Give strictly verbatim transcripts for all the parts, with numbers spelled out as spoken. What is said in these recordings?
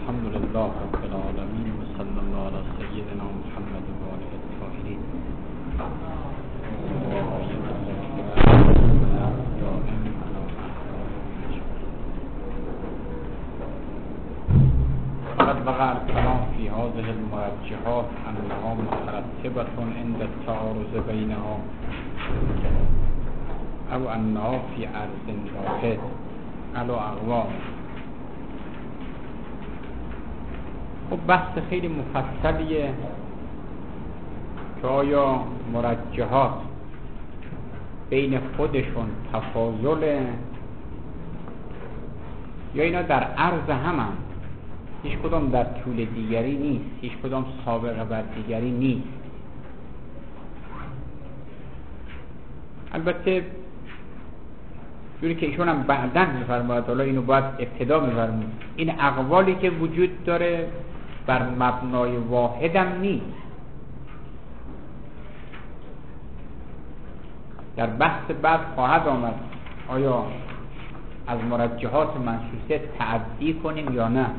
الحمد لله رب العالمين وصلى الله على سيدنا محمد وآله الطاهرين. فقد وقع الكلام في هذه المرجحات أنها مترتبة عند التعارض بينها أو أنها في عرض واحد على أغوام. خب بحث خیلی مفصلیه که آیا مرجحات بین خودشون تفاضله یا اینا در عرض همن، هیچ کدام در طول دیگری نیست، هیچ کدام سابقه بر دیگری نیست. البته جوری که ایشون هم بعداً می‌فرماید، حالا اینو باید ابتدا می‌فرماید، این اقوالی که وجود داره بر مبنای واحد هم نیست. در بحث بعد خواهد آمد آیا از مرجحات منصوصه تعدی کنیم یا نه.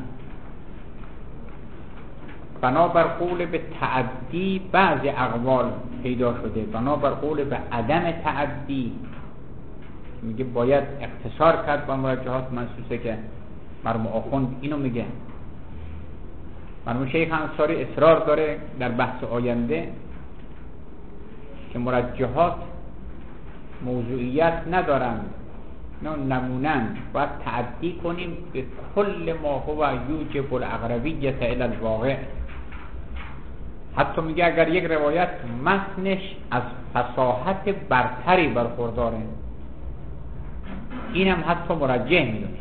بنابر قول به تعدی بعضی اقوال پیدا شده، بنابر قول به عدم تعدی میگه باید اختصار کرد با مرجحات منصوصه که مرحوم آخوند اینو میگه. مرحوم شیخ انصاری اصرار داره در بحث آینده که مرجحات موضوعیت ندارن، نه نمونن، باید تعدی کنیم به کل ما هو یوجب الاقربیت الی الواقع. حتی میگه اگر یک روایت متنش از فصاحت برتری برخورداره، اینم حتی مرجح میدونه.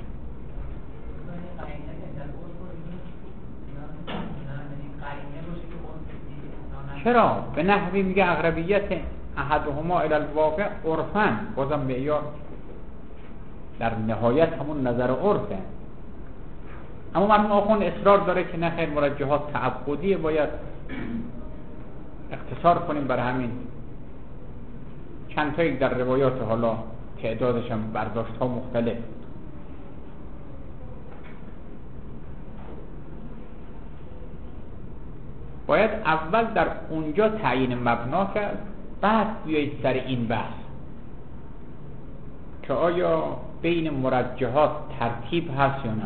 چرا؟ به نحوی میگه اقربیت احدهما الی الواقع عرفاً، بازم معیار در نهایت همون نظر عرفه. اما مرحوم آخوند اصرار داره که نه خیر، مرجحات تعبدیه، باید اختصار کنیم بر همین چند تایی در روایات، حالا تعدادش هم برداشت ها مختلف. باید اول در اونجا تعیین مبنا کرد، بعد بیایید سر این بحث که آیا بین مرجحات ترتیب هست یا نه،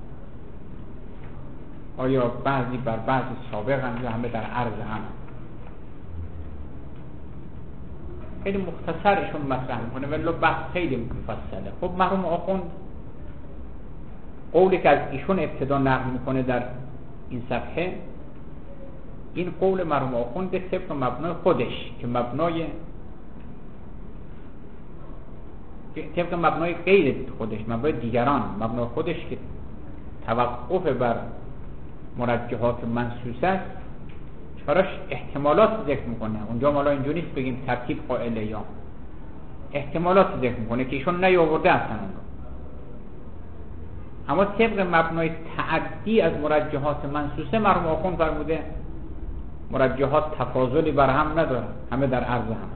آیا بعضی بر بعضی سابق هم یا همه در عرض هم. خیلی مختصرشون مطرح میکنه ولی بحث خیلی مفصله. خب مرحوم آخوند قولی که از ایشون ابتدا نقل میکنه در این صفحه، این قول مرحوم آخوند طبق مبنای خودش که مبنای طبق مبنای غیر خودش، مبنای دیگران، مبنای خودش که توقف بر مرجحات منصوصه است، چراش احتمالات ذکر میکنه. اونجا مالا اینجوری نیست بگیم ترتیب قائله، یا احتمالات ذکر میکنه که ایشون نیاورده اصلا اون رو. اما طبق مبنای تعدی از مرجحات منصوصه مرحوم آخوند فرموده مرجحات تفاضلی بر هم ندارن، همه در عرض هم.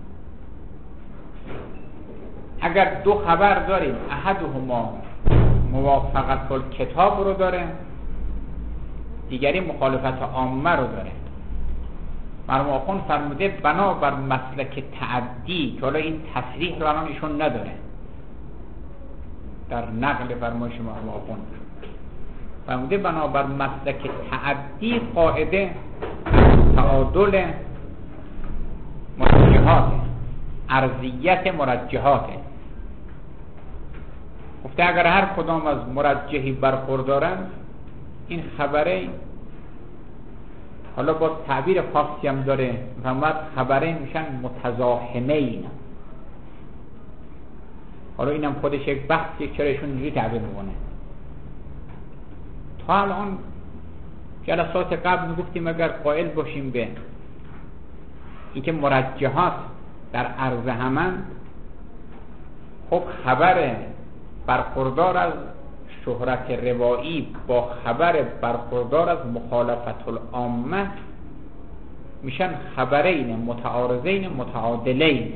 اگر دو خبر داریم، احدهما موافقت الکتاب رو داره، دیگری مخالفت عامه رو داره، مرحوم آخوند فرموده بنابر مسلک تعدی که حالا این تصریح رو الان ایشون نداره در نقل فرمایش مرحوم آخوند، فرموده بنابر مسلک تعدی قاعده تعادل مرجحات، ارضیت مرجحات. گفته اگر هر کدام از مرجحی برخوردارن، این خبره حالا با تعبیر خاصی هم داره، فرمود خبره میشن متزاحمین. حالا اینم خودش یک بحثی، چرا ایشون اینجوری تعبیر میکنه. تا الان جلسات قبل میگفتیم اگر قائل باشیم به اینکه مرجحات در عرض همن، خب خبر برخوردار از شهرت روایی با خبر برخوردار از مخالفت العامه میشن خبرین متعارضین متعادلین.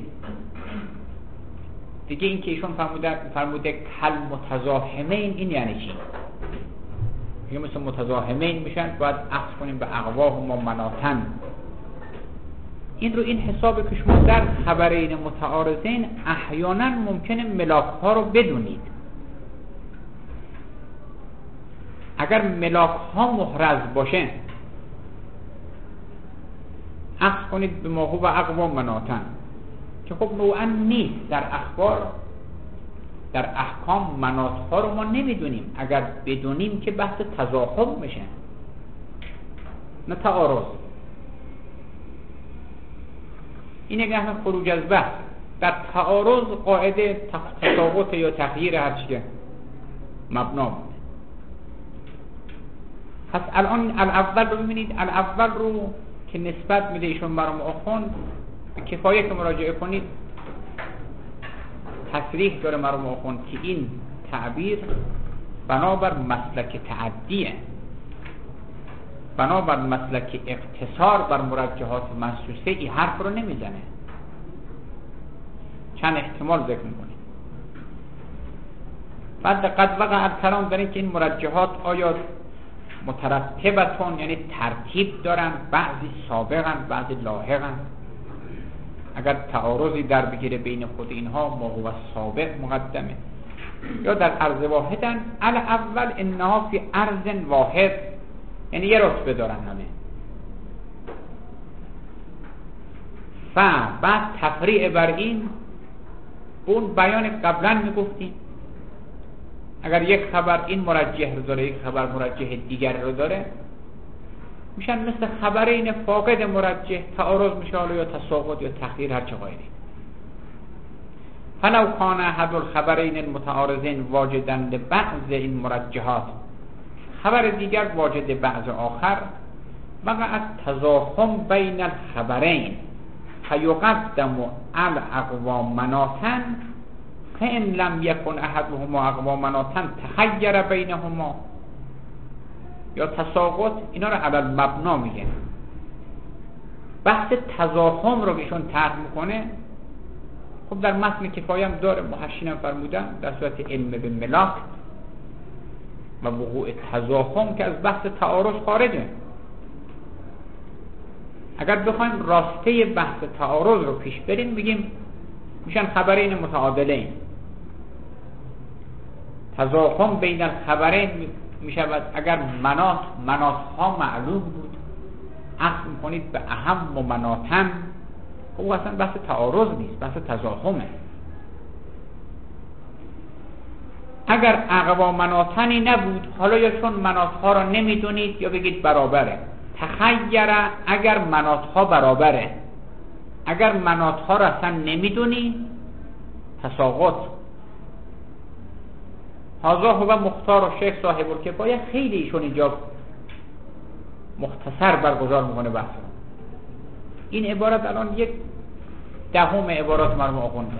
دیگه این که ایشون فرموده فرموده کل متزاحمین، این یعنی چی؟ میگه مثل متضاهمین میشن، باید عکس کنیم به اقواهما مناتن. این رو این حساب که شما در خبرین متعارضین احیانا ممکنه ملاک ها رو بدونید. اگر ملاک ها محرز باشه عکس کنید به ما هو اقوا مناتن، که خب نوعا نیست. در اخبار در احکام منات ها رو ما نمیدونیم، اگر بدونیم که بحث تضاهم میشه نه تعارض. این نگاه خروج از بحث. در تعارض قاعده تفاوت یا تغییر هرچی که مبنا بود. پس الان الاول رو ببینید، الاول رو که نسبت میده ایشون برام آخوند، به کفایه که مراجعه کنید تصریح داره مرحوم آخوند که این تعبیر بنابر مسلک تعدیه، بنابر مسلک اقتصار بر مرجحات منصوصه این حرف رو نمیزنه. چند احتمال ذکر میکنه. بعد قد وقع الکلام در این که این مرجحات آیا مترتبتون یعنی ترتیب دارن، بعضی سابقن بعضی لاحقن. اگر تعارضی در بگیره بین خود اینها ما هو سابق مقدمه، یا در عرض واحدن الاول انها فی عرض واحد، یعنی یه رتبه دارن همه. ف بعد تفریع بر این اون بیان قبلا میگفتیم اگر یک خبر این مرجح رو داره یک خبر مرجح دیگر رو داره میشن مثل خبرین فاقد مرجح، تعارض میشه حالا یا تساقط یا تخییر هر چه غیری. فلو کان احد الخبرین المتعارضین واجدا لبعض این مرجحات، خبر دیگر واجد بعض آخر، وقع تضاهم بین الخبرین فیقدم الاقوا مناتن، فان لم یکن احدهما اقوا مناتن تخیر بینهما، یا تساقط. اینا رو علی المبنا میگن. بحث تضاهم رو ایشون طرح میکنه. خب در متن کفایه هم داره، محشینم فرمودن در صورت علم به ملاک و وقوع تضاهم که از بحث تعارض خارجه. اگر بخوایم راسته بحث تعارض رو پیش بریم میگیم میشن خبرین متعادلین. تضاهم بین الخبرین میشود اگر منات منات ها معلوم بود عقل میکنید به اهم و مناتن، خب اصلا بحث تعارض نیست، بحث تضاهمه. اگر اقوا مناتنی نبود، حالا یا چون منات ها را نمیدونید یا بگید برابره. تخیره اگر منات ها برابره، اگر منات ها را اصلا نمیدونی تساقط. هذا هو مختار و شیخ صاحب الکفایه. خیلی ایشون اینجا مختصر برگزار میکنه بحث. این عبارت الان یک دهم عبارات مرحوم آخونده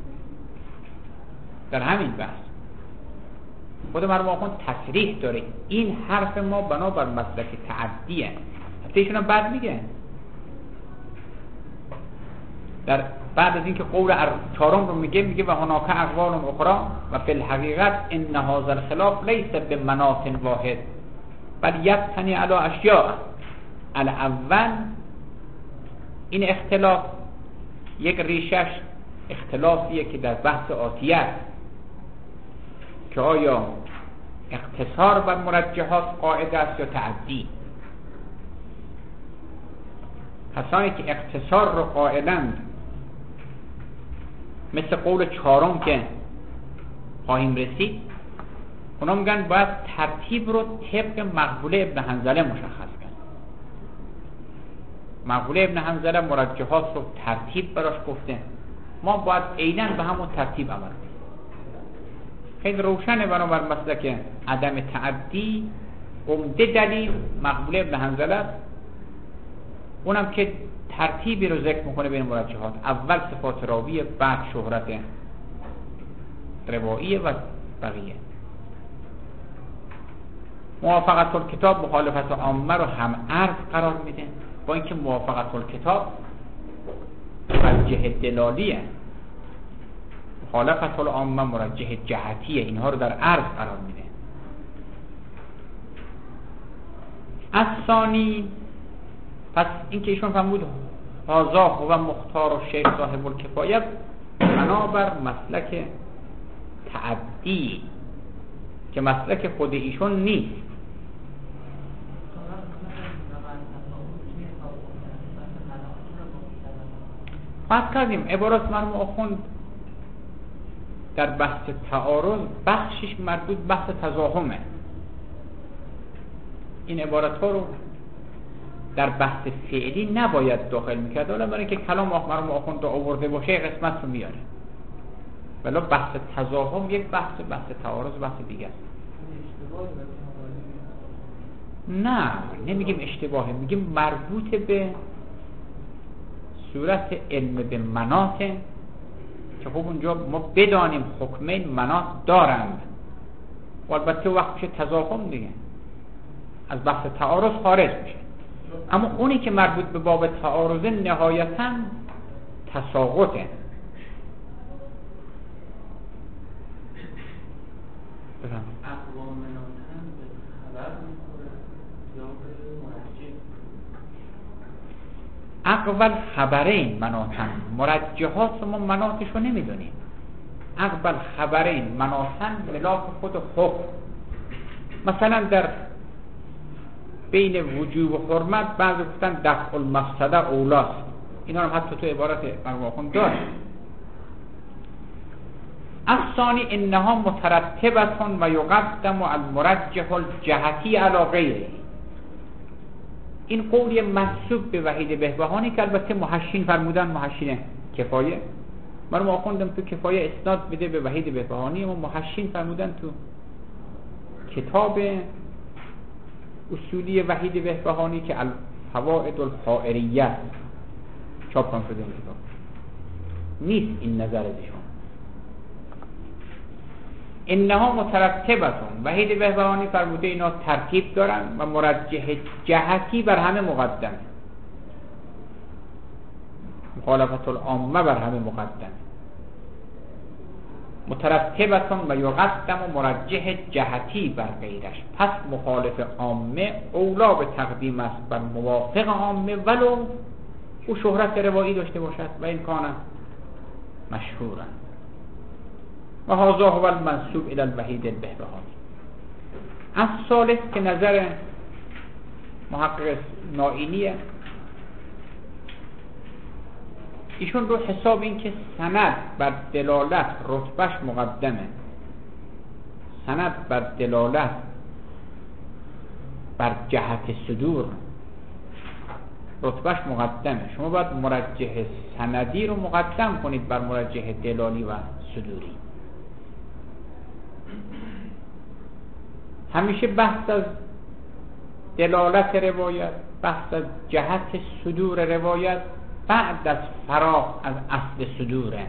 در همین بحث. خود مرحوم آخوند تصریح داره این حرف ما بنابر مسلک تعدیه. حتی ایشون هم بعد میگه در بعد از اینکه قول چهارم رو میگه میگه و هناک اقوال اخرى و فی الحقیقت ان هذا الخلاف لیس بمناط واحد بل یبتنی علی اشیاء. الاول این اختلاف یک ریشش اختلافیه که در بحث آتیه است که آیا اقتصار بر مرجحات قاعده است یا تعدی. کسانی که اقتصار رو قائلند مثل قول چهارم که خواهیم رسید، اونا میگن باید ترتیب رو طبق مقبوله ابن حنظله مشخص کرد. مقبوله ابن حنظله مرجحات رو ترتیب براش گفته، ما باید عیناً به همون ترتیب عمل کنیم. خیلی روشنه بنابر مسلک عدم تعدی عمده دلیل مقبوله ابن حنظله است. اونم که ترتیبی رو ذکر میکنه بین مرجحات، اول صفات راویه، بعد شهرت رواییه و بقیه. موافقت الکتاب مخالفت عامه رو هم عرض قرار میده، با اینکه موافقت الکتاب مرجح دلالیه، مخالفت العامه مرجح جهتیه، اینها رو در عرض قرار میده. از ثانی، پس این که ایشون فرمود هذا و مختار و شیخ صاحب الکفایه بنابر مسلک تعدی که مسلک خود ایشون نیست. فرض کردیم عبارات مرحوم آخوند در بحث تعارض بخشش مربوط بحث تزاحمه. این عبارت ها رو در بحث فعلی نباید داخل میکرد، ولی برای اینکه کلام مرحوم آخوند رو آورده باشه قسمت رو میاره، ولی بحث تزاحم یک بحث، بحث تعارض بحث دیگه است. نه نمیگیم اشتباهه، میگیم مربوط به صورت علم به مناط که خب اونجا ما بدانیم حکمین مناط دارند و البته وقت میشه تزاحم دیگه از بحث تعارض خارج میشه. اما اونی که مربوط به باب تعارض نهایتاً تساقطه. بفهم اقوام مناطن به خبر میخوره یا به مرجع؟ اقبل خبرین مناطن، مرجحات ما مناطش رو نمیدونیم. اقبل خبرین مناطن ملاک خود حکم. مثلا در بین وجوب و حرمت بعضی گفتن دفع المفسده اولاست، اینا هم حتی تو عبارت مرحوم آخوند داره. الثانی انها مترتبتون و یقدم المرجح الجهتی علی غیره. این قولی منسوب به وحید بهبهانی که البته محشین فرمودن، محشین کفایه، مرحوم آخوندم تو کفایه اسناد بده به وحید بهبهانی، اما محشین فرمودن تو کتاب اصولی وحید بهبهانی که الفوائد الحائریه چاپ کنم شده این کتاب نیست این نظر ازشون. انها مترتبتون، وحید بهبهانی فرموده اینا ترتیب دارن و مرجح جهتی بر همه مقدمه، مخالفت العامه بر همه مقدمه. مترتبتون و یقدم و مرجح جهتی بر غیرش، پس مخالف عامه اولا به تقدیم است بر موافق عامه ولو او شهرت روایی داشته باشد و این کانه مشهورن. و هذا هو المنسوب الى الوحید البهبهانی. از ثالث که نظر محقق نائینیه، ایشون رو حساب این که سند بر دلالت رتبهش مقدمه، سند بر دلالت بر جهت صدور رتبهش مقدمه. شما باید مرجح سندی رو مقدم کنید بر مرجح دلالی و صدوری. همیشه بحث از دلالت روایت، بحث از جهت صدور روایت بعد از فراغ از اصل صدوره.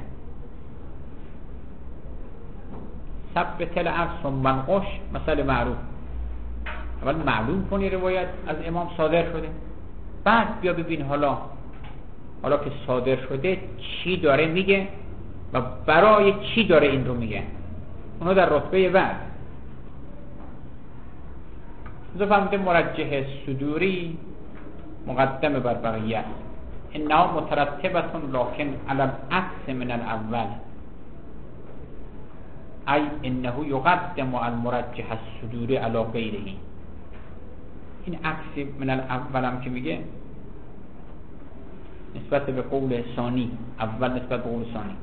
ثبت العرض منقش مسئله معروف، اول معلوم کنی روایت از امام صادر شده، بعد بیا ببین حالا حالا که صادر شده چی داره میگه و برای چی داره این رو میگه. اونها در رتبه بعد اذا فهمده مرجح صدوری مقدم بر بقیه است. انها مترتبتون لکن علی العکس من الاول، ای انه یقدم المرجح الصدوری علی غیره. این عکس من الاول هم که میگه نسبت به قول ثانی، اول نسبت به قول ثانی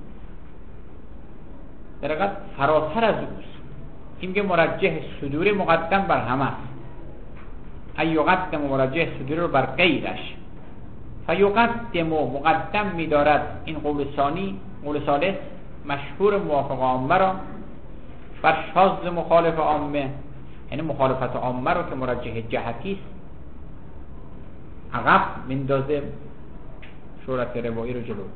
در حقیقت فراتر از اوست. این میگه مرجح صدوری مقدم بر همه است، ای یقدم مرجح صدوری رو بر غیرش، فیقدم مقدم می‌دارد این قول ثانی، قول ثالث مشهور موافق عامه را بر شاذ مخالف عامه، یعنی مخالفت عامه رو که مرجح جهتی است عقب میندازه شهرت روایی رو جلو.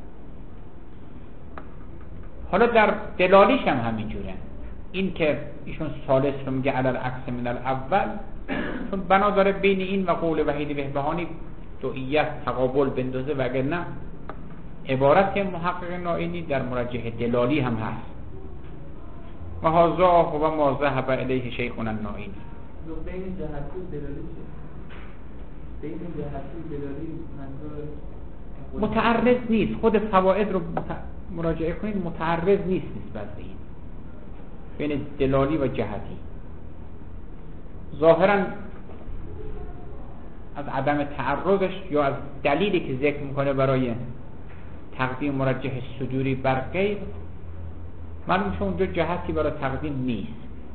حالا در دلالیش هم همینجوره. این که ایشون ثالث رو میگه علی العکس من الاول، چون بنا داره بین این و قول وحید بهبهانی دوئیت تقابل بندازه، وگرنه عبارت محقق نائینی در مرجح دلالی هم هست. و هذا هو ما ذهب الیه شیخنا النائینی. بین جهتی و دلالی بین جهتی دلالی منظور متعرض نیست. خود فواید رو مراجعه کنید، متعرض نیست نسبت به این بین دلالی و جهتی. ظاهرا از عدم تعرضش یا از دلیلی که ذکر میکنه برای تقدیم مرجح صدوری بر غیر، معلوم شد اونجا جهتی برای تقدیم نیست.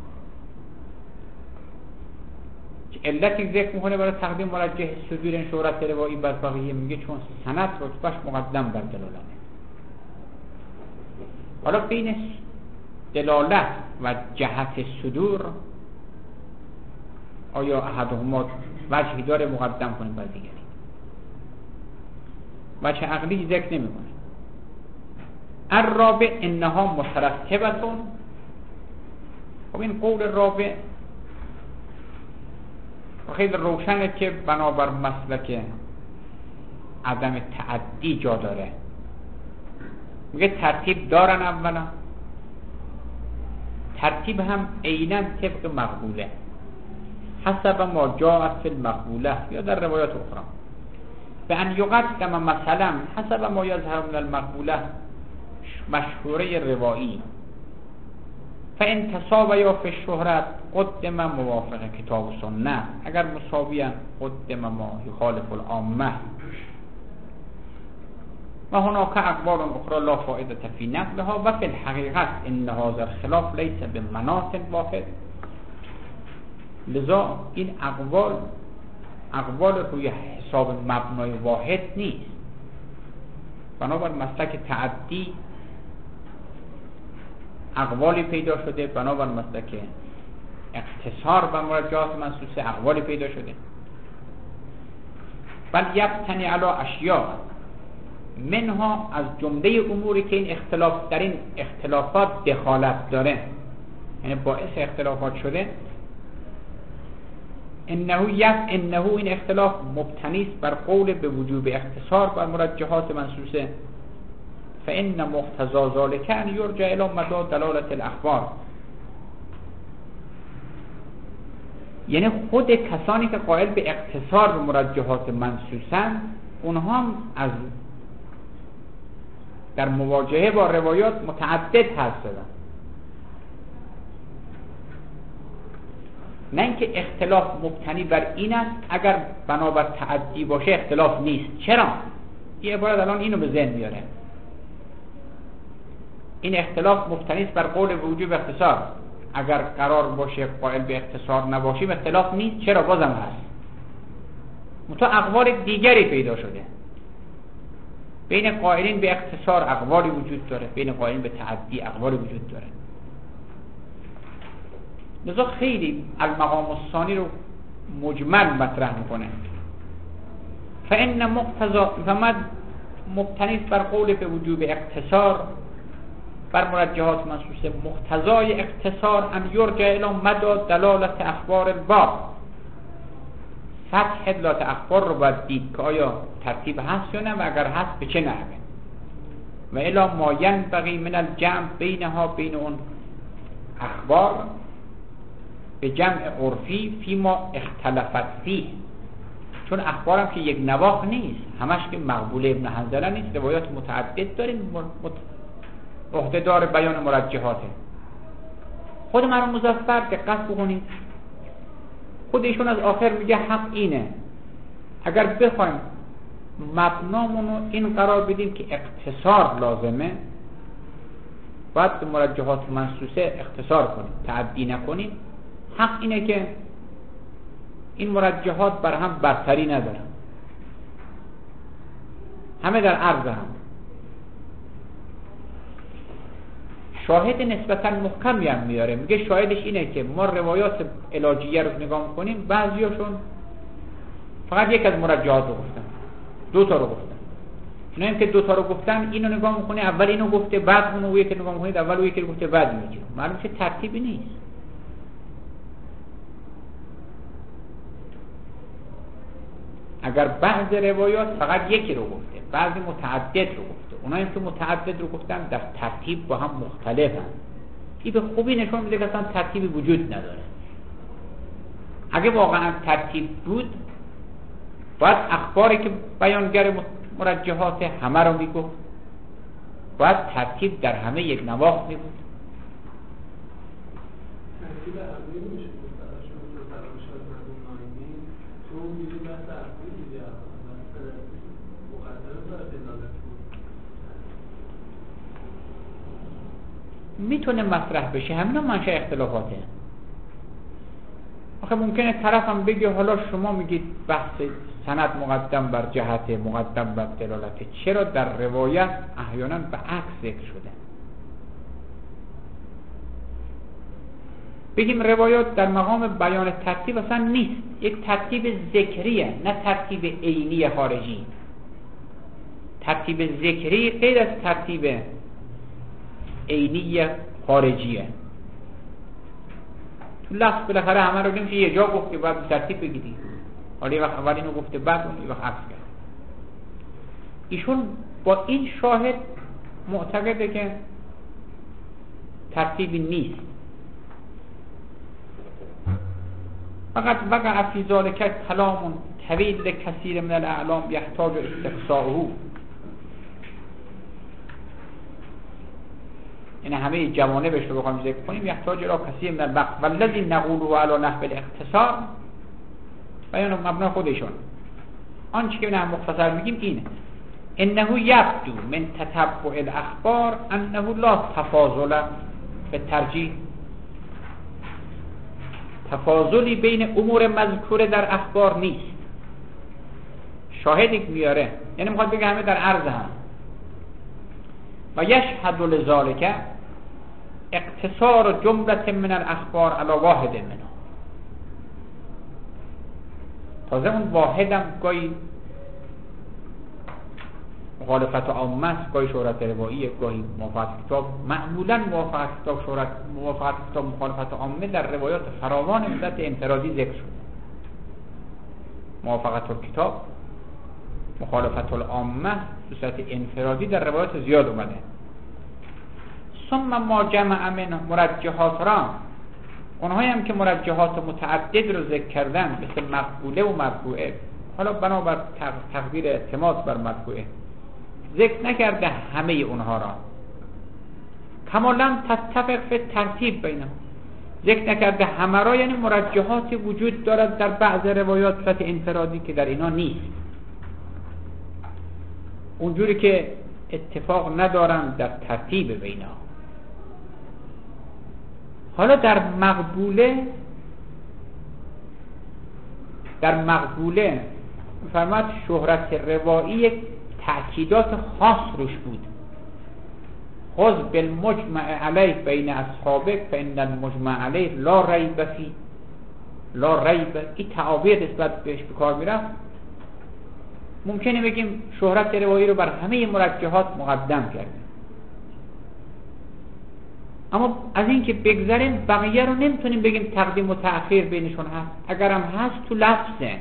علتی ذکر میکنه برای تقدیم مرجح صدور این شهرت روایی بر بقیه، میگه چون سند رتبهش مقدم بر دلالته. حالا بین دلالت و جهت صدور آیا احدهما وجهی داره مقدم کنیم بر دیگری؟ وجه عقلی ذکر نمیکنه. الرابع انها مترتبتون. خب این قول رابع خیلی روشنه که بنابر مسلک عدم تعدی جا داره. میگه ترتیب دارن، اولا ترتیب هم عیناً طبق مقبوله، حسب ما جاءت فی المقبوله یا در روایات اخرى، به ان یقدم مثلا حسب ما یظهر من المقبوله مشهوره روایی، فان تساویا فی الشهرت قدم موافق کتاب و سنت، اگر مساویان قدم ما یخالف العامه، و هناك اقوال اخرى لا فائده فی نقلها و فی الحقیقت ان هذا الخلاف لیس بمناط واحد. لذا این اقوال اقوال روی حساب مبنای واحد نیست. بنابر مسلک تعدی اقوالی پیدا شده، بنابر مسلک اقتصار بر مرجحات منصوصه اقوالی پیدا شده. بل یبتنی علی اشیاء منها، از جمله اموری که این اختلاف در این اختلافات دخالت داره، یعنی باعث اختلافات شده، انه یف انه این اختلاف مبتنی است بر قول به وجوب اختصار بر مرجحات منصوصه، فان مقتضا ذلك ان یرجع الی مدار دلالت الاخبار. یعنی خود کسانی که قائل به اختصار به مرجحات منصوصن، اونها هم از در مواجهه با روایات متعدد هستند. نه اینکه اختلاف مبتنی بر این است اگر بنابر تعدی باشه اختلاف نیست. چرا؟ این عبارت الان اینو به ذهن میاره. این اختلاف مبتنی است بر قول به وجوب اختصار، اگر قرار باشه قائل به اختصار نباشیم اختلاف نیست. چرا؟ بازم هست. متو اقوال دیگری پیدا شده. بین قائلین به اختصار اقوالی وجود داره، بین قائلین به تعدی اقوالی وجود داره. لذا خیلی المقام الثانی رو مجمل مطرح میکنه. فان مقتضا فمد مبتنی بر قول به وجوب اختصار بر مرجحات منصوصه، مقتضای اختصار ان یرجع الی مدى دلالت اخبار الباب. سطح دلالت اخبار رو باید دید که آیا ترتیب هست یا نه، و اگر هست به چه نحوه، و الی ما ینبغی من الجمع بینها، بین اون اخبار به جمع عرفی فیما اختلفت فیه. چون اخبارم که یک نواخ نیست، همش که مقبول ابن حنظله نیست، روایات متعدد داریم عهده‌دار بیان مرجحاته. خود مرحوم مظفر دقت بکنید، خود ایشون از آخر میگه حق اینه اگر بخوایم مبنامونو این قرار بدیم که اختصار لازمه، باید به مرجحات منصوصه اختصار کنیم، تعدی نکنیم. حق اینه که این مرجحات بر هم برتری ندارن، همه در عرض هم. شاهد نسبتا محکمی هم میاره، میگه شاهدش اینه که ما روایات علاجیه رو نگاه میکنیم، بعضیاشون فقط یک از مرجحات رو گفتن، دو تا رو گفتن. اینا هم که دو تا رو گفتن، اینو نگاه میکنه اول اینو گفته بعد اونو، یکی نگاه میکنید اول اون یکی رو گفته بعد میگه. معلومه که ترتیبی نیست. اگر بعض روایات فقط یکی رو گفته، بعضی متعدد رو گفته، اونایی که متعدد رو گفتن در ترتیب با هم مختلفن، این به خوبی نشون میده که اصلا ترتیبی وجود نداره. اگه واقعا ترتیب بود باید اخباری که بیانگر مرجحات همه رو میگفت، باید ترتیب در همه یک نواخت می بود. ترتیب همه میشه بود برای شما جو تراشات مردم نایمی تو اون دیدی بحث اخباری دیدی مثلا مقدمه باید دلالت بود میتونه مطرح بشه. همینا منشأ اختلافاته. آخه ممکنه طرف هم بگه حالا شما میگید بحث سند مقدم بر جهت مقدم بر دلالت، چرا در روایت احیانا به عکس ذکر شده؟ بگیم روایات در مقام بیان ترتیب اصلا نیست، یک ترتیب ذکریه نه ترتیب عینی خارجی. ترتیب ذکری غیر از ترتیب عینی خارجیه. تو لفظ بالاخره همه رو نمیشه یه جا گفت که باید ترتیب بگیری، حالا یه وقت اول اینو گفته بعد اون یه وقت عکس کرد. ایشون با این شاهد معتقده که ترتیبی نیست. فقط وقع فی ذلک کلام طویل کثیر من الاعلام یحتاج استقصاؤه. این همه جوانبش رو بخوایم ذکر کنیم یحتاج الى کثیر من الوقت والذی نقوله علی نحو الاختصار، بیان مبنا خودشون. آنچه که نه مختصر میگیم اینه: انه یبدو من تتبع الاخبار انه لا تفاضل به ترجیح. تفاضلی بین امور مذکوره در اخبار نیست. شاهدی میاره، یعنی میخواد بگه همه در عرض هم. و یشهد لذالک اقتصار جمله من الاخبار علی واحد منها. تازه اون واحدم گاهی مخالفت عامه است، گاهی شهرت رواییه، گاهی موافقت کتاب. معمولا موافقت کتاب شهرت موافقت کتاب مخالفت عامه در روایات فراوان مدت انفرادی ذکر شده. موافقت کتاب مخالفت العامه به صورت انفرادی در روایات زیاد اومده. ثم ما جمع من مرجحات را، اونهایی هم که مرجحات متعدد رو ذکر کردن مثل مقبوله و مرفوعه، حالا بنابر تقدیر اعتماد بر مرفوعه ذکر نکرده همه اونها را. کمالا تتفق فی ترتیب بینهم، ذکر نکرده همه را، یعنی مرجحاتی وجود دارد در بعض روایات صورت انفرادی که در اینا نیست، اونجوری که اتفاق ندارن در ترتیب بینا. حالا در مقبوله در مقبوله فرماد شهرت روایی تأکیدات خاص روش بود. خذ بالمجمع علیه بین اصحابک فإن المجمع علیه لا ریب فی لا ریب. این تعابیر نسبت بهش به کار میرفت. ممکنه بگیم شهرت روایی رو بر همه مرجحات مقدم کرده، اما از این که بگذاریم بقیه رو نمیتونیم بگیم تقدیم و تأخیر بینشون هست. اگرم هست تو لفظه.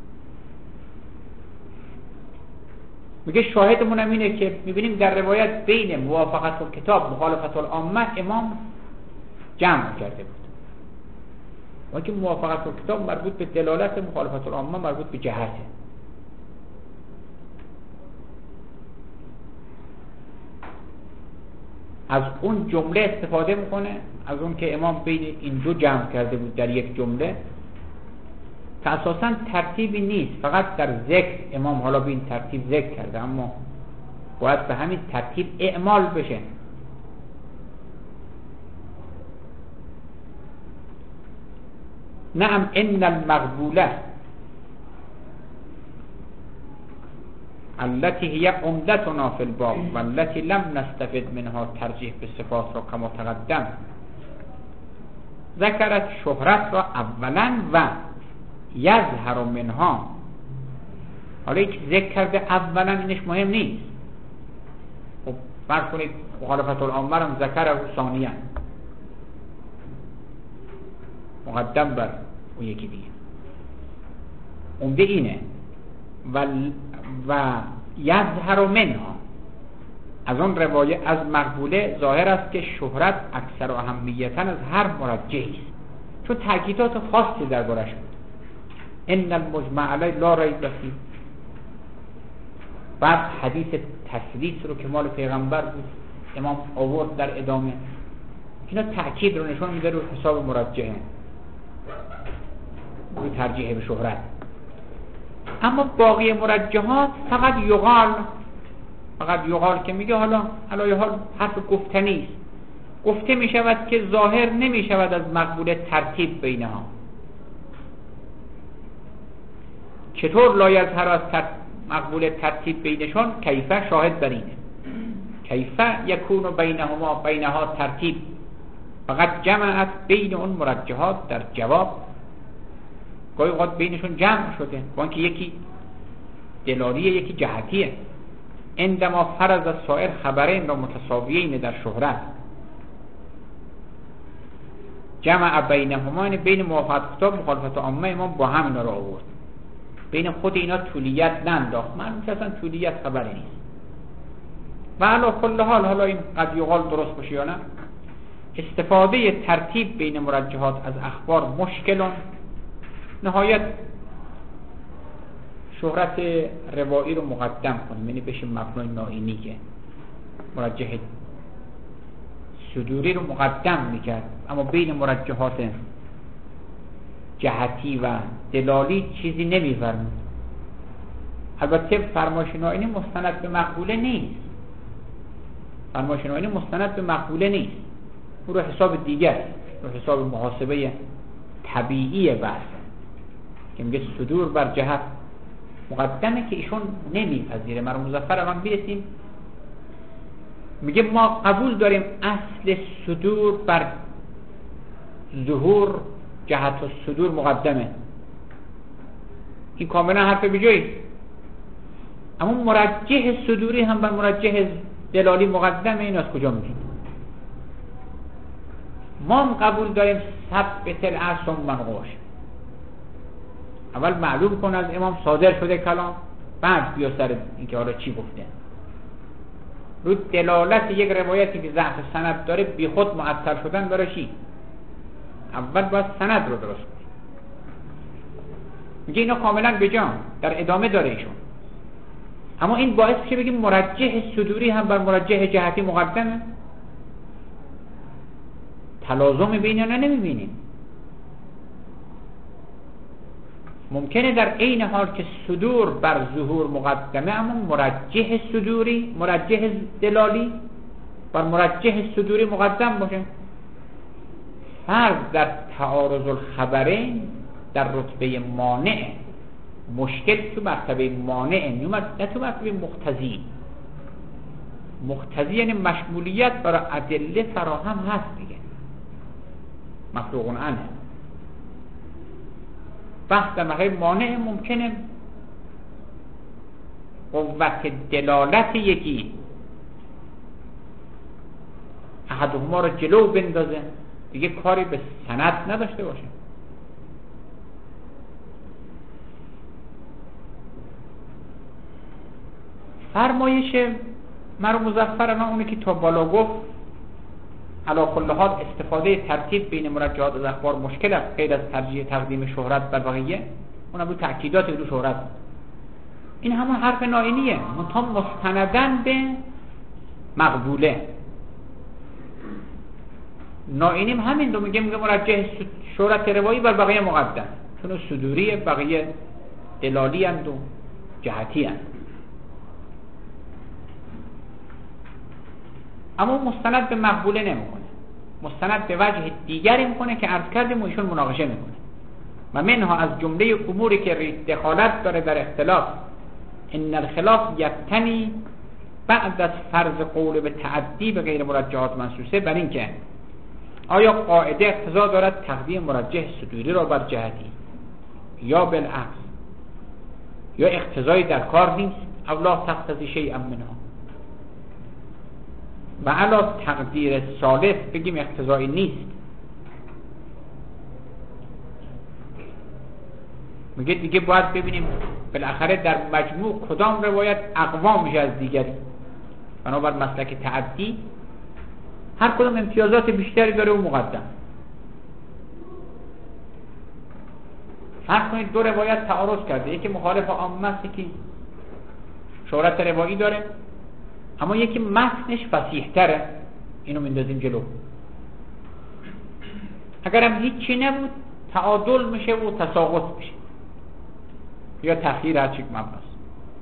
میگه شاهدمون هم اینه که میبینیم در روایت بین موافقت و کتاب مخالفت العامه امام جمع کرده بود، و که موافقت و کتاب مربوط به دلالت، مخالفت العامه مربوط به جهته. از اون جمله استفاده میکنه، از اون که امام بین این دو جمع کرده بود در یک جمله، که اساساً ترتیبی نیست، فقط در ذکر امام حالا به این ترتیب ذکر کرده، اما باید به همین ترتیب اعمال بشه. نعم ان المقبوله التي هي عمدتنا في الباب والتي لم نستفد منها ترجیح بالصفات را كما تقدم. ذکرت شهرت را اولا و یظهر منها. حالا یک ذکر کرده اولا اینش مهم نیست. خب فرض کنید مخالفت العامه را ذکر ثانیا مقدم بر اون یکی دیگه، عمده اینه. و و یظهر منها، از اون روایه از مقبوله ظاهر است که شهرت اکثر اهمیتاً از هر مرجحی است، چون تأکیدات خاصی دربارش بود. ان المجمع علیه لا ریب فیه. بعد حدیث تسلیس رو که مال پیغمبر بود امام آورد در ادامه. اینا تأکید رو نشون میده رو حساب مرجحه، روی ترجیح به شهرت. اما باقی مرجحات فقط یقال، فقط یقال که میگه حالا علایه حال حرف گفتنی است، گفته میشود که ظاهر نمیشود از مقبول ترتیب بینها. چطور لایظهر از تر... مقبول ترتیب بینشون؟ کیفه شاهد بر اینه، کیفه یکون بینهما بینها ترتیب، فقط جمعت بین اون مرجحات در جواب گاهی اوقات بینشون جمع شده، با اینکه یکی دلالیه یکی جهتیه. عندما فرض از سایر خبرین را متساویین در شهرت جمع بینهما، یعنی بین موافقت کتاب مخالفت عامه امام با هم اینا را آورد، بین خود اینا طولیت ننداخت، معلوم که اصلا طولیت خبری نیست. و علی کل حال، حالا این قد یقال درست باشه یا نه، استفاده ترتیب بین مرجحات از اخبار مشکلون، نهایت شهرت روایی رو مقدم کنیم، یعنی بشه مبنای نائینی که مرجح صدوری رو مقدم میکرد، اما بین مرجحات جهتی و دلالی چیزی نمیفرمود. البته فرمایش نائینی مستند به مقبوله نیست، فرمایش نائینی مستند به مقبوله نیست، او رو حساب دیگر، رو حساب محاسبه طبیعی بحث که میگه صدور بر جهت مقدمه که ایشون نمیپذیره. مرحوم مظفر الان بیرسیم میگه ما قبول داریم اصل صدور بر ظهور جهت و صدور مقدمه، این کاملا حرف بیجایی، اما مرجح صدوری هم بر مرجح دلالی مقدمه، این از کجا میگیم؟ ما هم قبول داریم ثبت الاصل منقوش، اول معلوم کن از امام صادر شده کلام، بعد بیا سر اینکه حالا چی گفته. رو دلالت یک روایتی که ضعف سند داره بی خود معطل شدن برای چی؟ اول باید سند رو درست کنی. میگه اینا کاملا بجان، در ادامه داره ایشون، اما این باعث که بگیم مرجح صدوری هم بر مرجح جهتی مقدمه؟ تلازم بین اینا نمیبینیم. ممکنه در عین حال که صدور بر ظهور مقدمه، اما مرجح صدوری مرجح دلالی بر مرجح صدوری مقدم باشه. فرض در تعارض الخبرین در رتبه مانع، مشکل تو مرتبه مانع نیومد، نه تو مرتبه مقتضی. مقتضی یعنی مشمولیت برای ادله فراهم هست دیگه، مفروغ عنه. بحث در مرحله مانع ممکنه قوت دلالت یکی احدهما رو جلو بندازه، دیگه کاری به سند نداشته باشه. فرمایش مرحوم مظفر الان اونه که تا بالا گفت علی کل حال استفاده ترتیب بین مرجحات از اخبار مشکل است، غیر از ترجیح تقدیم شهرت بر بقیه، اونم رو تأکیدات رو شهرت. این همون حرف نائینیه، منتها مستندن به مقبوله. نائینیم همین رو میگه، میگه مرجح شهرت روایی بر بقیه مقدم، چون صدوری بقیه دلالی اند و جهتی اند. اما مستند به مقبوله نمیکنه، مستند به وجه دیگری میکنه که عرض کردیم و ایشون مناقشه میکنه. و منها از جمله اموری که دخالت داره در اختلاف، ان الخلاف یبتنی بعد از فرض قول به تعدی به غیر مرجحات منصوصه، بر این که آیا قاعده اقتضا دارد تقدیم مرجح صدوری را بر جهتی یا بالعکس، یا اقتضایی در کار نیست، او لا تقتضی شیئا منها. و علا تقدیر ثالث بگیم اقتضایی نیست. میگه دیگه باید ببینیم بالاخره در مجموع کدام روایت اقوا میشه از دیگری. بنابر مسلک تعدی هر کدام امتیازات بیشتری داره و مقدم. فرض کنید دو روایت تعارض کرده، یکی مخالف عامه است، یکی شهرت روایی داره، اما یکی متنش فصیح تره، اینو میندازیم جلو. اگرم هیچی نبود تعادل میشه و تساقط میشه یا تخییر هر چی مبناست.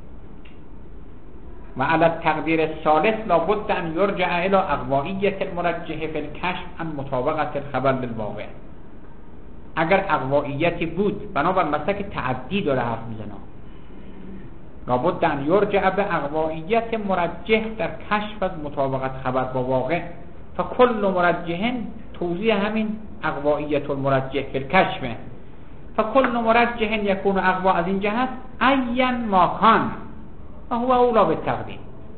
و علی التقدیر الثالث لابد ان یرجع الى اقوائیت المرجح فی الکشف عن مطابقت الخبر للواقع. اگر اقوائیتی بود، بنابر مسلک تعدی داره حرف میزنه، لابد ان یرجع به اقوائیت مرجح در کشف از مطابقت خبر با واقع. فکل مرجح توضیح همین اقوائیت المرجح فی الکشف. فکل مرجح یکون اقوا از این جهت عین ما کان و هو اولا بالتقدیم.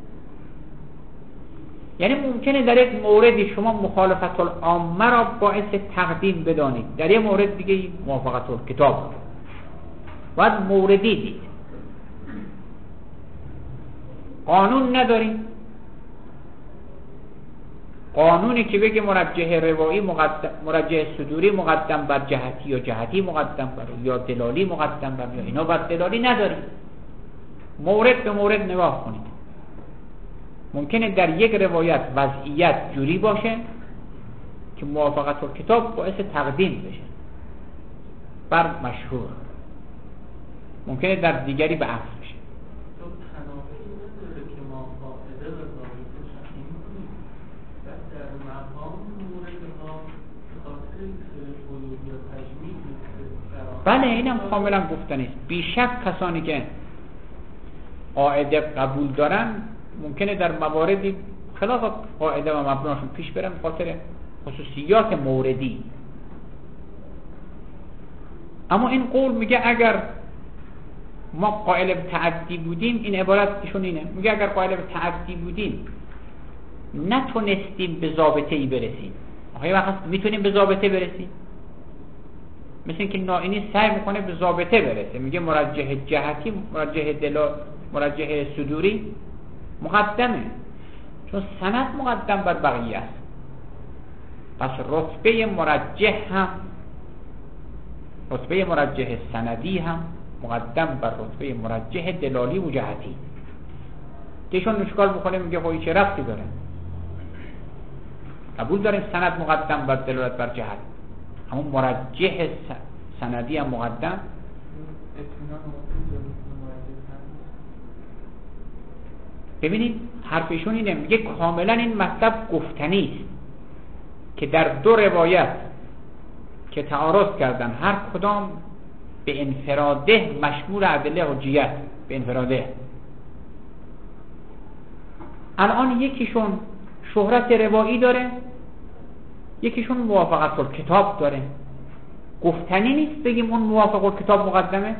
یعنی ممکنه در یک موردی شما مخالفت العامه را باعث تقدیم بدانید، در یک مورد دیگه موافقت الکتاب. باید موردی دید. قانون نداریم، قانونی که بگه مرجح روایی مقدم، مرجح صدوری مقدم بر جهتی یا جهتی مقدم بر یا دلالی مقدم بر یا اینا بر دلالی نداریم. مورد به مورد نگاه کنید. ممکنه در یک روایت وضعیت جوری باشه که موافقت الکتاب باعث تقدیم بشه بر مشهور، ممکنه در دیگری به عکس بشه. بله اینم کاملا گفتنی است. بیشک کسانی که قاعده قبول دارن ممکنه در مواردی خلاف قاعده و مبناشون پیش برن خاطر خصوصیات موردی. اما این قول میگه اگر ما قائل به تعدی بودیم، این عبارت ایشون اینه، میگه اگر قائل به تعدی بودیم نتونستیم به ضابطه ای برسیم. آخه وقت میتونیم به ضابطه برسیم، مثل اینکه نائینی سعی میکنه به ضابطه برسه، میگه مرجح جهتی، مرجح دلا، مرجح صدوری مقدمه، چون سند مقدم بر بقیه است. پس رتبه مرجح هم، رتبه مرجح سندی هم مقدم بر رتبه مرجح دلالی و جهتی. کهشون نشکال بکنه میگه خواهی چه رفتی داره؟ قبول داریم سند مقدم بر دلالت بر جهت، اما مرجح سندی هم مقدم. ببینید حرفشون اینه، میگه کاملا این مطلب گفتنی است که در دو روایت که تعارض کردن هر کدام به انفراده مشمول ادله حجیت به انفراده. الان یکیشون شهرت روایی داره، یکیشون موافقت الکتاب داره. گفتنی نیست بگیم اون موافق الکتاب مقدمه؟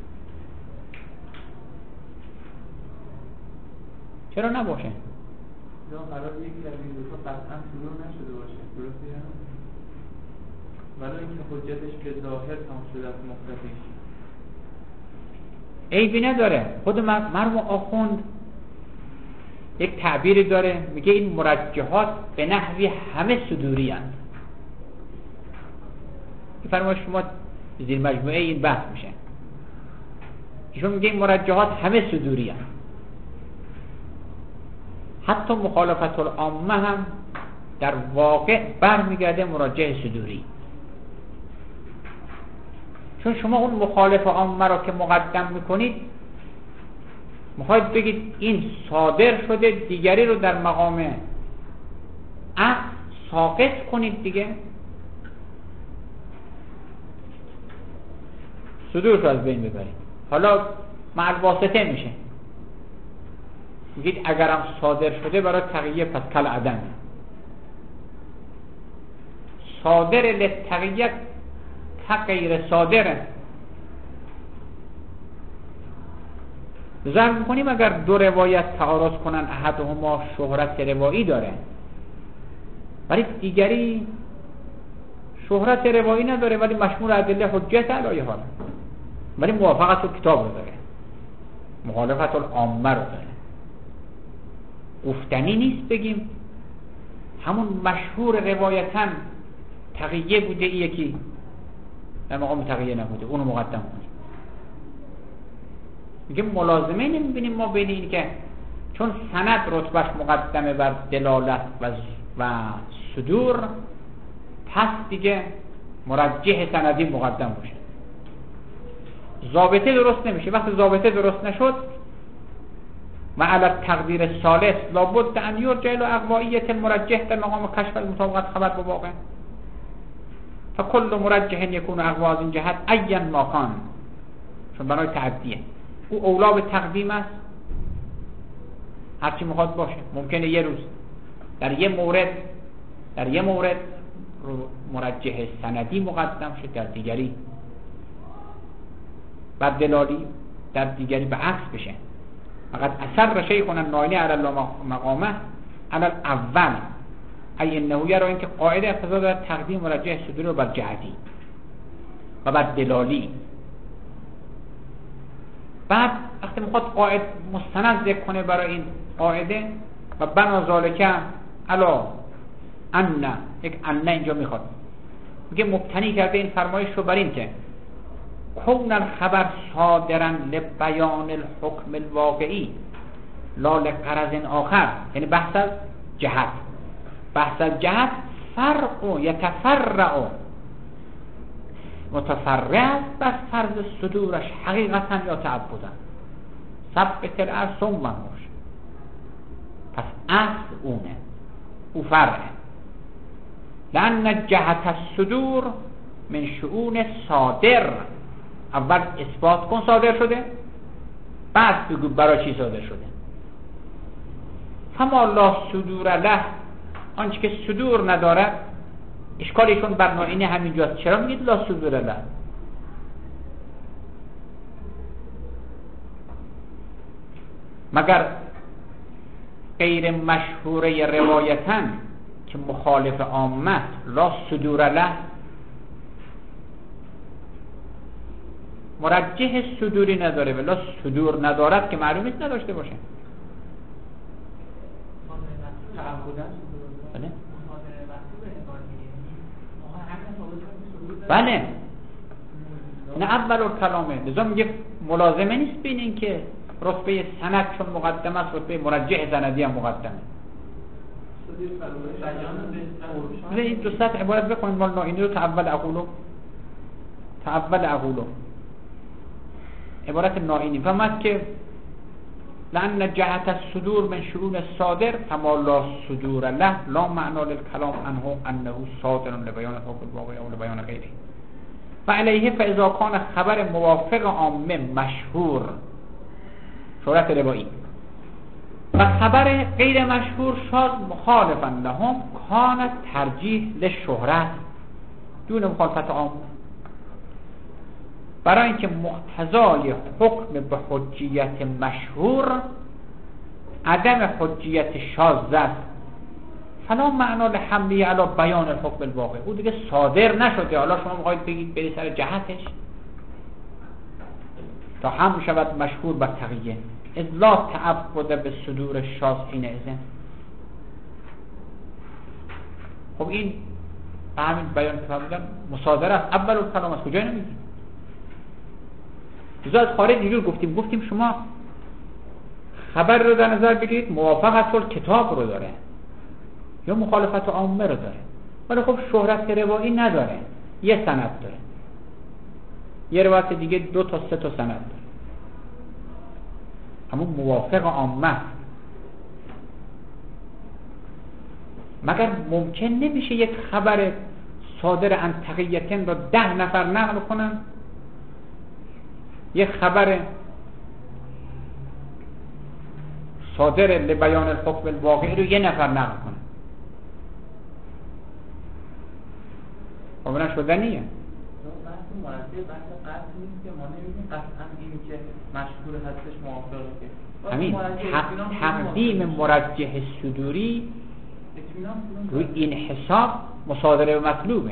چرا نباشه؟ یا قرار یکی از این دو تا قطعا شروع نشده باشه، درسته؟ ولی اینکه حجتش به ظاهر تمام شده از مختلفش عیبی نداره. خود مرحوم آخوند یک تعبیری داره، میگه این مرجحات به نحوی همه صدوری هستند. این فرمایش شما زیر مجموعه این بحث میشه. ایشون میگه این مرجحات همه صدوری هستند، حتی مخالفت العامه هم در واقع برمیگرده مراجع صدوری. چون شما اون مخالف عامه را که مقدم میکنید میخواید بگید این صادر شده، دیگری رو در مقام اصل ساقط کنید دیگه، صدورش رو از بین ببرید. حالا مع الواسطه میشه، میگید اگرم صادر شده برای تقییه پس کل عدم، صادر لتقییت غیر صادره. ظن میکنیم اگر دو روایت تعارض کنن احدهما شهرت روایی داره ولی دیگری شهرت روایی نداره ولی مشمول ادله حجت علیه حال، ولی موافقت الکتاب رو داره، مخالفت العامه رو داره. گفتنی نیست بگیم همون مشهور روایتاً تقیه بوده یکی در مقام تقیه نبوده، اونو مقدم کنیم. میگه ملازمه نمیبینیم ما بین این که چون سند رتبهش مقدمه بر دلالت و, و صدور، پس دیگه مرجح سندی مقدم باشه. ضابطه درست نمیشه. وقتی ضابطه درست نشد و علی تقدیر ثالث لابد ان یرجع الی اقوائیت المرجح در مقام کشف المطابقت خبر با واقع، فکل مرجح یکون اقوا از این جهت عین ما کان، چون بنای تعدیه او اولا به تقدیم است، هرچی میخواد باشه. ممکنه یه روز در یه مورد در یه مورد مرجح سندی مقدم شد، در دیگری بر دلالی، در دیگری به عکس بشه. فقط اثر شیخنا النائینی علی مقامه علی الاول ای انه یرا، اینکه قاعده اقتضا دارد تقدیم مرجح صدور بر جهتی و بر دلالی. بعد وقتی میخواد قاعد مستند ذکر کنه برای این قاعده و بنا ذالک علا ان، یک ان اینجا میخواد، میگه مبتنی کرده این فرمایش رو بر این که کون الخبر صادرا لبیان الحکم الواقعی لا لغرض آخر، یعنی بحث از جهت. بحث از جهت فرق و یتفرع متفرع است بر فرض صدورش حقیقتا یا تعبدا، ثبت الارض ثم منوش. پس اصل اونه، او فرعه. لأن جهت الصدور من شؤون صادر، اول اثبات کن صادر شده، بعد بگو برای چی صادر شده. فما لا صدور له، آنچه که صدور ندارد. اشکالشون بر نائینی همینجاست. چرا میگید لا صدور له؟ مگر غیر مشهوره روایتاً که مخالف عامت لا صدور له، مرجح صدوری نداره ولی صدور ندارد که معلوم نیست نداشته باشه. بله بله نه اول کلامه. لذا میگه ملازمه نیست بین این که رتبه سند چون مقدم است رتبه مرجح سندی هم مقدمه. این دو سطح عبارت بکنید مال نائینی رو تاول اقولو تاول اقولو عبارت نائینی فهمت که لأن جهت الصدور من شؤون الصادر فما لا صدور له لا معنی للكلام عنه انه صادر لبیان حکم الواقع او لبیان غیره و علیه فاذا کان خبر موافق عامه مشهور شهرت روایی و خبر غیر مشهور شاذ مخالفا لهم کان ترجیح للشهرت دون مخالفت عام، برای اینکه مقتضای حکم به حجیت مشهور عدم حجیت شاذ است. فلا معنا لحمله علی بیان الحکم الواقع، او دیگه صادر نشده، حالا شما میخواید بگید بری سر جهتش تا هم شود مشهور بر تقیه، اذ لا تعبد به صدور شاذ حین اذن. خب این همین بیان که فرمودم مصادره است، اول کلام از کجای نمیگید؟ جزا از خارج اینجور گفتیم گفتیم شما خبر رو در نظر بگیرید موافقت الکتاب رو داره یا مخالفت عامه رو داره، ولی خب شهرت روایی نداره، یه سند داره، یه روایت دیگه دو تا سه تا سند داره، اما موافق عامه. مگر ممکن نمیشه یک خبر صادر عن تقیتن رو ده نفر نقل کنن؟ یک خبر صادر لبیان الحکم الواقعی رو یه نفر نقل کنه؟ خب نشدنیه. بحث مرجح بحث قطع نیست که ما نمیدونیم قطعا این که مشهور هستش موافقه که همین تقدیم مرجح صدوری روی این حساب مصادره و مطلوبه.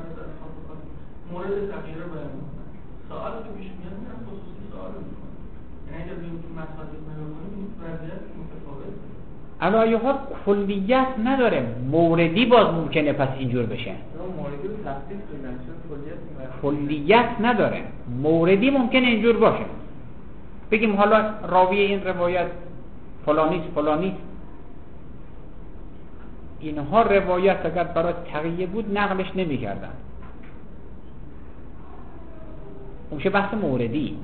مورد تغییر بیان سوال که پیش میاد میرم خصوصی سوال میکنم علایه ها کلیت نداره، موردی باز ممکنه پس اینجور بشه. موردی رو تفصیل کنن چون کلیت کلیت نداره، موردی ممکنه اینجور باشه. بگیم حالا راوی این روایت فلانیست فلانیست، اینها روایت اگر برای تقیه بود نقلش نمی کردن، اون میشه بحث موردی.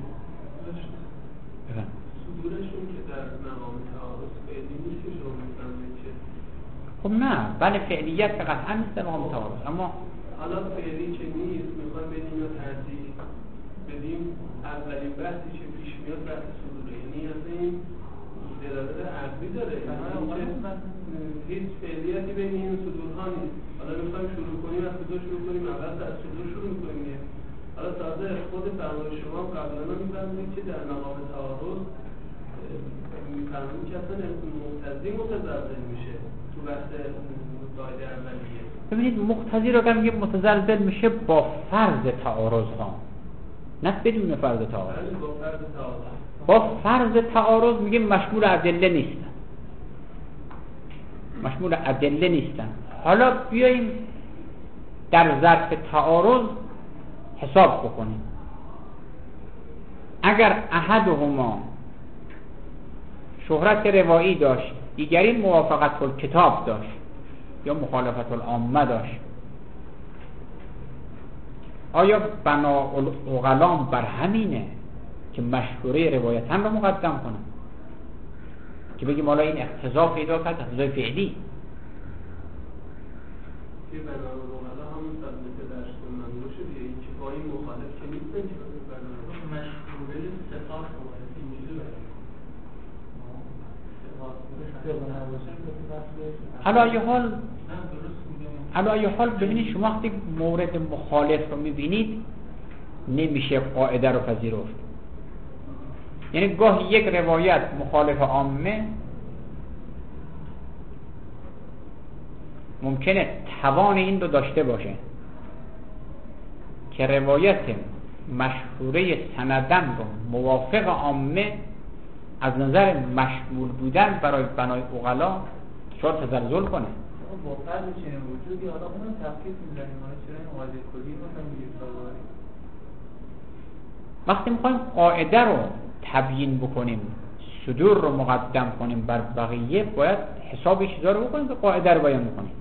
صدورشون که در مقام تعارض فعلی نیست که شما میفهمید که خب نه، بله فعلیت که قطعا نیست در مقام تعارض، اما حالا فعلی که نیست میخوایم بدیم یا ترجیح بدیم اولین بحثی که پیش میاد بحث صدوره، یعنی اصلا این دلالت عقلی داره، هیچ فعلیتی بین این صدورها نیست. حالا میخوایم شروع کنیم از صدور شروع کنیم، اول از صدور شروع کنیم. حالا تازه خود فرمای شما قبلا میفهمید که در مقام تعارض میفهمید که اصلا مقتضی متزلزل میشه تو بحث قاعده اولیه. ببینید مقتضی رو که میگه متزلزل میشه با فرض تعارض ها، نه بدون فرض تعارض. با فرض تعارض با فرض تعارض میگه مشمول ادله نیستن، مشمول ادله نیستن. حالا بیاییم در ظرف تعارض حساب بکنیم. اگر احدهما شهرت روایی داشت، دیگری موافقت الکتاب داشت یا مخالفت العامه داشت، آیا بنا العقلام بر همینه که مشهوره روایتن رو مقدم کنم که بگیم حالا این اقتضا پیدا کرد، اقتضای فعلی که بنا العقلا همون صدمه که در سنن باشه دیگه، این که با این مخالف که نیستن که بنا مشهوره صفات باید اینجوری باید علایه حال علایه حال ببینید شما وقتی مورد مخالف رو میبینید نمیشه قاعده رو پذیرفت. یعنی گاهی یک روایت مخالف عامه ممکنه توان این رو داشته باشه که روایت مشهوره سندن رو موافق عامه از نظر مشمول بودن برای بنای عقلا شاید تزلزل کنه. با فرض چنین وجودی حالا اونم تفکیک می‌زنیم، ما چرا این قاعده کلی رو نمی‌گیم سواری. وقتی می‌خوایم قاعده رو تبیین بکنیم، صدور رو مقدم کنیم بر بقیه، باید حساب چیزا رو بکنیم که قاعده رو بیان بکنیم.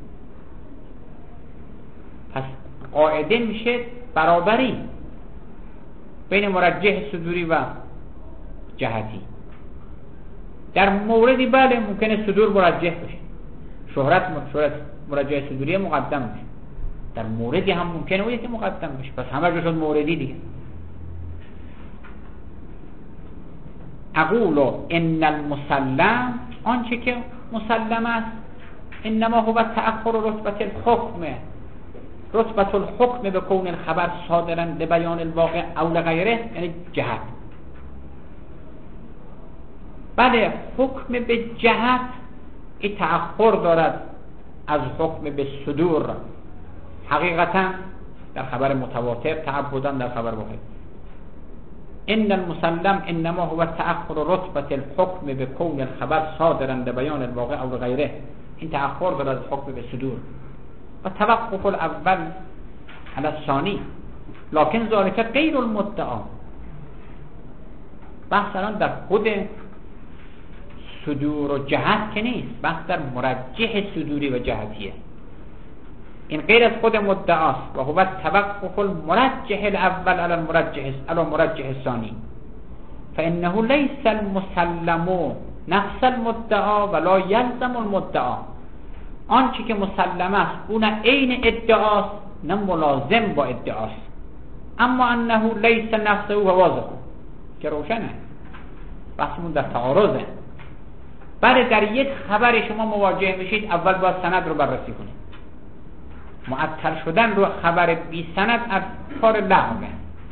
پس قاعده میشه برابری بین مرجح صدوری و جهتی. در موردی بله ممکنه صدور مرجح بشه، شهرت شهرت مرجح صدوری مقدم بشه، در موردی هم ممکنه اون یکی مقدم بشه، پس همه شد موردی دیگه. اقول ان المسلم، آنچه که مسلم است، انما هو تأخر رتبه الحکم، رتبه الحکم به کون الخبر صادرا لبیان الواقع او لغیره، یعنی جهت. بله حکم به جهت این تأخر دارد از حکم به صدور، حقیقتا در خبر متواتر، تعبداً در خبر واحد. ان المسلم انما هو تأخر رتبه الحکم به کون الخبر صادرا لبیان الواقع او غیره، این تأخر دارد از حکم به صدور و توقف الاول علی الثانی، لکن ذلك غیر المدعا. بحث الان در خود صدور و جهت که نیست، بحث در مرجح صدوری و جهتیه. این غیر از خود مدعاست و هو توقف المرجح الاول علی المرجح علی مرجح الثانی، فانه ليس المسلم نفس المدعا ولا يلزم المدعا. آنچه که مسلم است اون عین ادعاست نه ملازم با ادعاست، اما انه ليس نفسه و واضح که روشنه. بحثمون در تعارضه. برای در یک خبر شما مواجه میشید اول باید سند رو بررسی کنید. معطل شدن رو خبر بی سند از کار لغوه.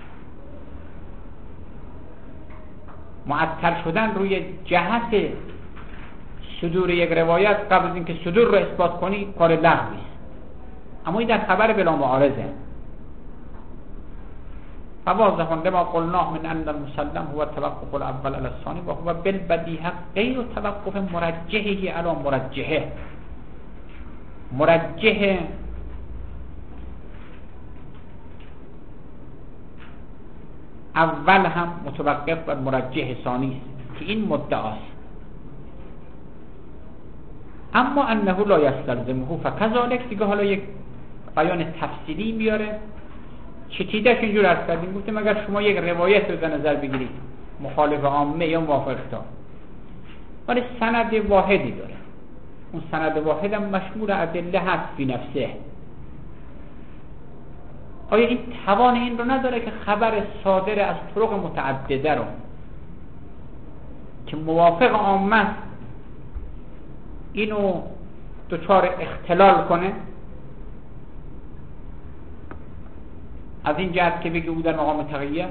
معطل شدن روی جهت صدور یک روایت قبل از اینکه صدور رو اثبات کنی کار لغوی است، اما این در خبر بلا معارضه. فواضح لما قلناه من ان المسلم هو التوقف الاول على الثاني و هو بالبدیهه غیر توقف مرجحه علی مرجحه. مرجح اول هم متوقف بر مرجح ثانی است که این مدعاست. اما انه لا یستلزمه فکذالک، دیگه حالا یک بیان تفصیلی میاره. چتیدش اینجور عرض کردیم، گفتیم اگر شما یک روایت رو در نظر بگیرید مخالف عامه یا موافق تا، ولی سند واحدی داره، اون سند واحد هم مشمول ادله هست فی نفسه، آیا این توان این رو نداره که خبر صادر از طرق متعدده رو که موافق عامه اینو دچار اختلال کنه؟ از این جهت که بگی او در مقام تقیه،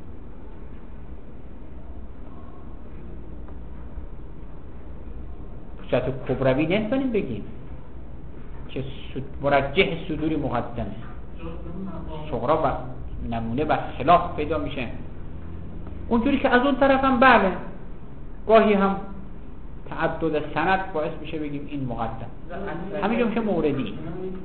صورت کبروی نمیتونیم بگیم که مرجح صدوری مقدمه، صغرا و نمونه بر خلاف پیدا میشه. اونجوری که از اون طرف هم بله گاهی هم تعدد سند باعث میشه بگیم این مقدم، همینجا میشه موردی.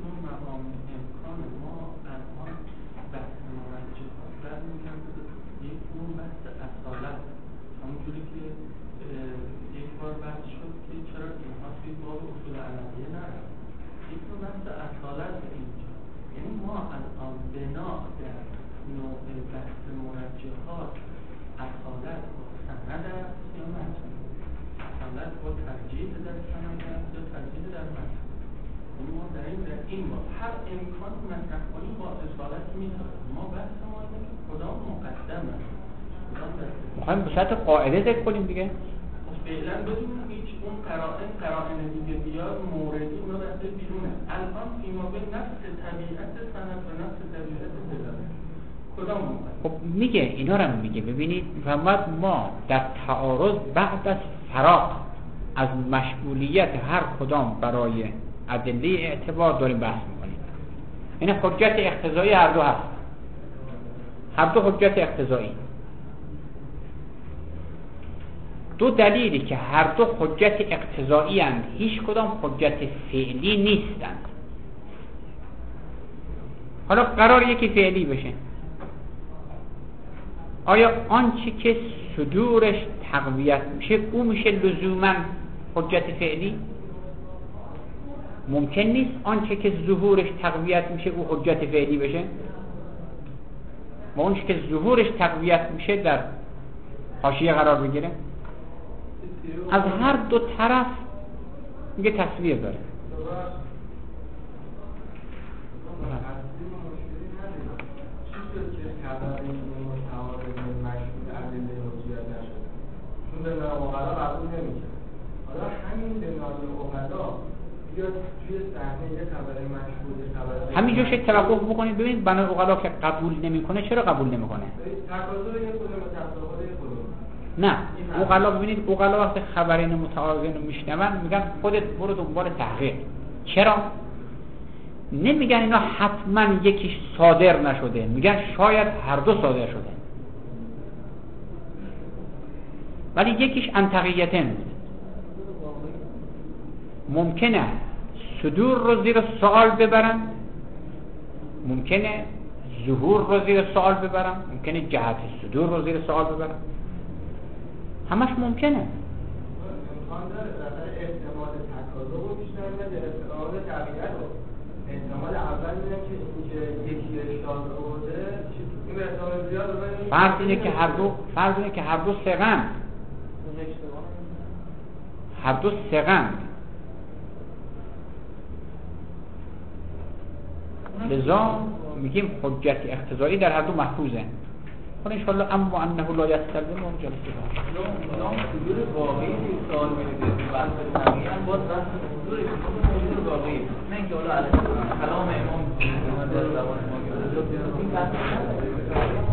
هر امکان مطرح کنیم با اصالت میتونه. ما بحث ما اینه که کدام مقدمه، میخوایم به صورت قاعده ذکر کنیم دیگه. فعلا بدون هیچ اون قرائن قرائن دیگه بیاد موردی اونا دسته بیرونه. الان فیما به نفس طبیعت سند و نفس طبیعت دلاله کدام مقدمه؟ خب میگه اینا رو میگه. ببینید محمد ما در تعارض بعد از فراغ از مشمولیت هر کدام برای ادله اعتبار داریم بحث میکنیم. این حجت اقتضایی هر دو هست، هر دو حجت اقتضایی. دو دلیلی که هر دو حجت اقتضایی اند، هیچ کدام حجت فعلی نیستند. حالا قرار یکی فعلی بشه، آیا آنچه که صدورش تقویت میشه او میشه لزوما حجت فعلی؟ ممکن نیست آنچه که ظهورش تقویت میشه او حجت فعلی بشه و آنچه که ظهورش تقویت میشه در حاشیه قرار بگیره. از هر دو طرف میگه تصویر داره. همینجوش یک توقف بکنید ببینید بنای عقلا که قبول نمیکنه چرا قبول نمیکنه؟ نه عقلا ببینید عقلا وقتی خبرین متعارضین رو میشنون میگن خودت برو دنبال تحقیق. چرا؟ نمیگن اینا حتما یکیش صادر نشده، میگن شاید هر دو صادر شده ولی یکیش انتقیتن. ممکنه صدور رو زیر سوال ببرن، ممکنه ظهور رو زیر سوال ببرن، ممکنه جهت صدور رو زیر سوال ببرن، همش ممکنه. امکان داره در احتمال تقاضا رو بیشتر میده، احتمال طبیعت رو. احتمال اول میگه که اینکه یکی اشتغال آورده این به احتمال زیاد رو فرض اینه که هر دو فرض اینه که هر دو ثقه‌اند، هر دو ثقه‌اند، لذا میگیم حجت اقتضایی در هر دو محفوظه. خب ان شاء الله اما انه لا یستلزم اون جلسه نام حضور واقعی سوال می‌رسه بحث طبیعی هم باز بحث حضور حضور واقعی، نه اینکه حالا کلام امام در زبان ما این بحث